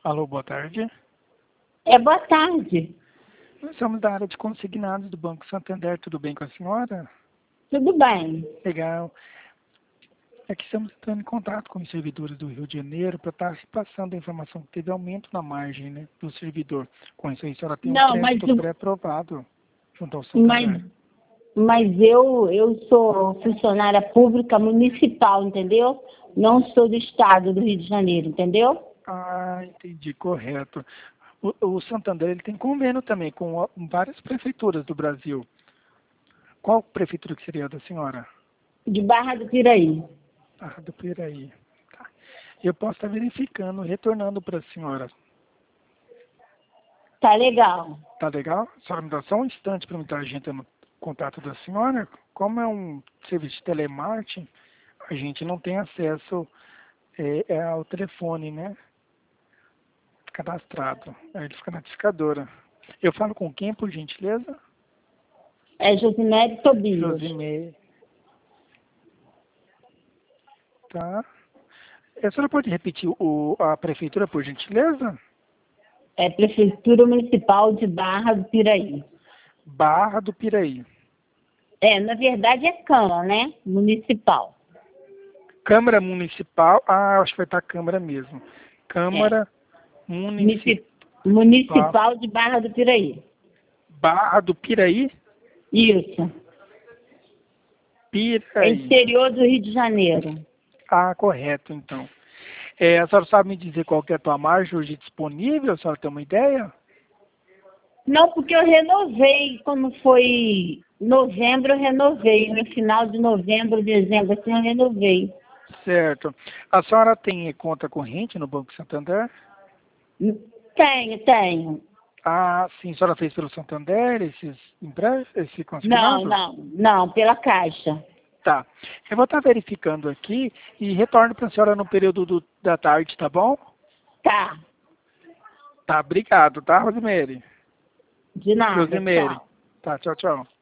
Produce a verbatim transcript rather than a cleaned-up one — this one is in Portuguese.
Alô, boa tarde. É, boa tarde. Nós somos da área de consignados do Banco Santander. Tudo bem com a senhora? Tudo bem. Legal. É que estamos entrando em contato com os servidores do Rio de Janeiro para estar repassando a informação que teve aumento na margem, né, do servidor. Com isso aí, a senhora tem um Não, mas, crédito pré-aprovado junto ao mas, Santander. mas eu, eu sou funcionária pública municipal, entendeu? Não sou do estado do Rio de Janeiro, entendeu? Ah, entendi, correto. O, o Santander ele tem convênio também com a- várias prefeituras do Brasil. Qual prefeitura que seria a da senhora? De Barra do Piraí. Ah, do Piraí. Tá. Eu posso estar verificando, retornando para a senhora. Tá legal. Tá legal? A senhora me dá só um instante para me estar agendando o contato da senhora. Como é um serviço de telemarketing, a gente não tem acesso é, é ao telefone, né? Cadastrado. Aí ele fica na discadora. Eu falo com quem, por gentileza? É Josimere Tobias. Josimei. Tá. A senhora pode repetir o, a prefeitura, por gentileza? É Prefeitura Municipal de Barra do Piraí. Barra do Piraí. É, na verdade é Câmara, né? Municipal. Câmara Municipal. Ah, acho que vai estar Câmara mesmo. É. Câmara Municipal. Munici- Municipal de Barra do Piraí. Barra do Piraí? Isso. É Piraí. interior do Rio de Janeiro. Ah, correto, então. É, a senhora sabe me dizer qual que é a tua margem hoje disponível? A senhora tem uma ideia? Não, porque eu renovei, quando foi novembro, eu renovei. No final de novembro, dezembro, assim, eu renovei. Certo. A senhora tem conta corrente no Banco Santander? Tenho, tenho. Ah, sim. A senhora fez pelo Santander esses empréstimos, esse Não, consignado? não, não, pela Caixa. Tá. Eu vou estar verificando aqui e retorno para a senhora no período do- da tarde, tá bom? Tá, Tá, obrigado, tá, Rosemary? de nada, Rosemary. tchau. Tá, tchau, tchau.